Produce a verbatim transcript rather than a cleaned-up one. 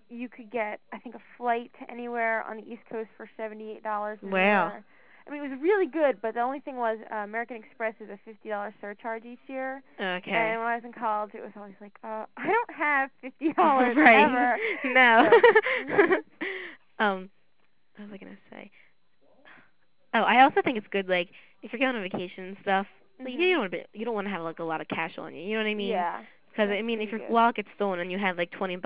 you could get, I think, a flight to anywhere on the East Coast for seventy-eight dollars and Wow. anywhere. I mean, it was really good, but the only thing was uh, American Express is a fifty dollars surcharge each year. Okay. And when I was in college, it was always like, uh, I don't have fifty dollars Right. ever. No. So, mhm. um, what was I gonna say? Oh, I also think it's good, like, if you're going on vacation and stuff, like, you Mhm. don't want to be, you don't want to have like a lot of cash on you. You know what I mean? Yeah, Because that's I mean, if pretty your good. wallet gets stolen and you have like twenty